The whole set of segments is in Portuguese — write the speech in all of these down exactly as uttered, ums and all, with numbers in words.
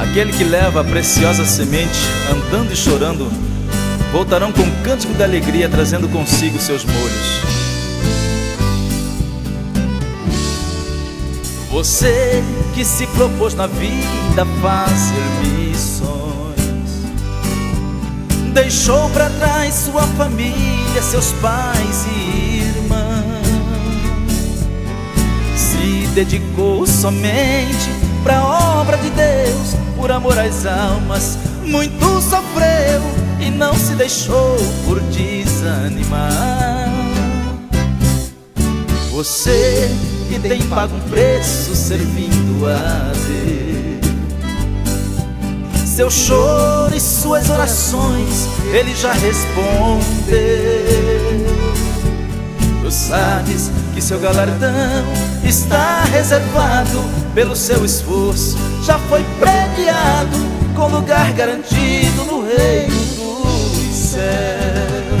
Aquele que leva a preciosa semente, andando e chorando, voltarão com um cântico de alegria, trazendo consigo seus molhos. Você que se propôs na vida fazer missões, deixou para trás sua família, seus pais e irmãos, se dedicou somente para a obra de Deus, por amor às almas, muito sofreu e não se deixou por desanimar. Você que tem pago um preço servindo a Deus, seu choro e suas orações Ele já respondeu. Tu sabes que seu galardão está reservado, pelo seu esforço já foi premiado, com lugar garantido no reino dos céus.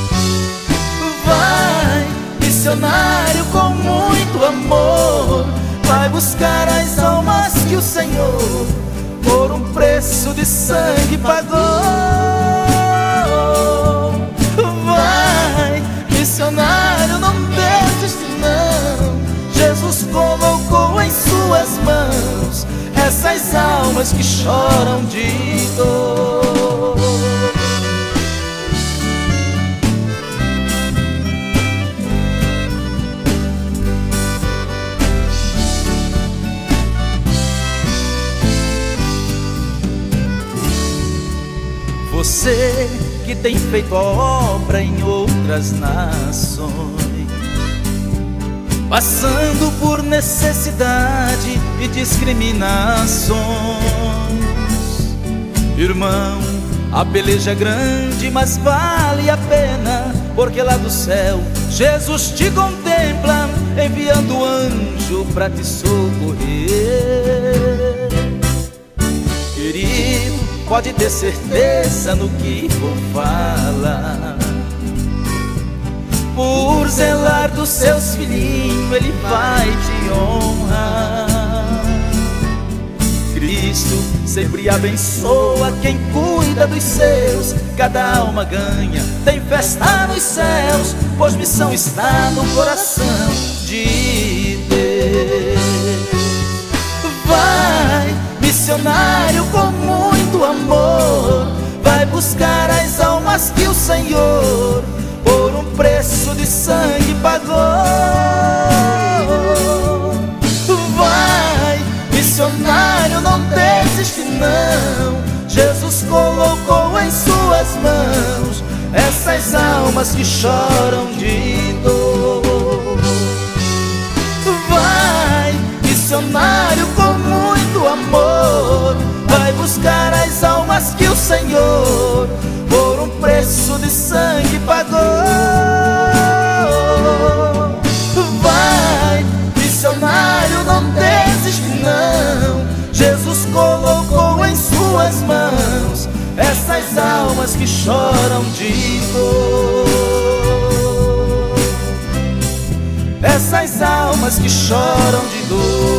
Vai, missionário, com muito amor, vai buscar as almas que o Senhor por um preço de sangue pagou. Vai, missionário, não desiste não, Jesus colocou em suas mãos essas almas que choram de dor. Você que tem feito a obra em outras nações, passando por necessidade e discriminações, irmão, a peleja é grande, mas vale a pena, porque lá do céu Jesus te contempla, enviando anjo pra te socorrer. Querido, pode ter certeza no que vou falar, por zelar dos seus filhinhos Ele vai te honrar. Cristo sempre abençoa quem cuida dos seus, cada alma ganha, tem festa nos céus, pois missão está no coração de Deus. Vai, missionário, com muito amor, vai buscar as almas que o Senhor por um preço de sangue pagou. Vai, missionário, não desiste não, Jesus colocou em suas mãos essas almas que choram de dor. Vai, missionário, com muito amor, vai buscar as almas que o Senhor por um preço de sangue pagou. Vai, missionário, não desiste não, Jesus colocou em suas mãos essas almas que choram de dor, essas almas que choram de dor.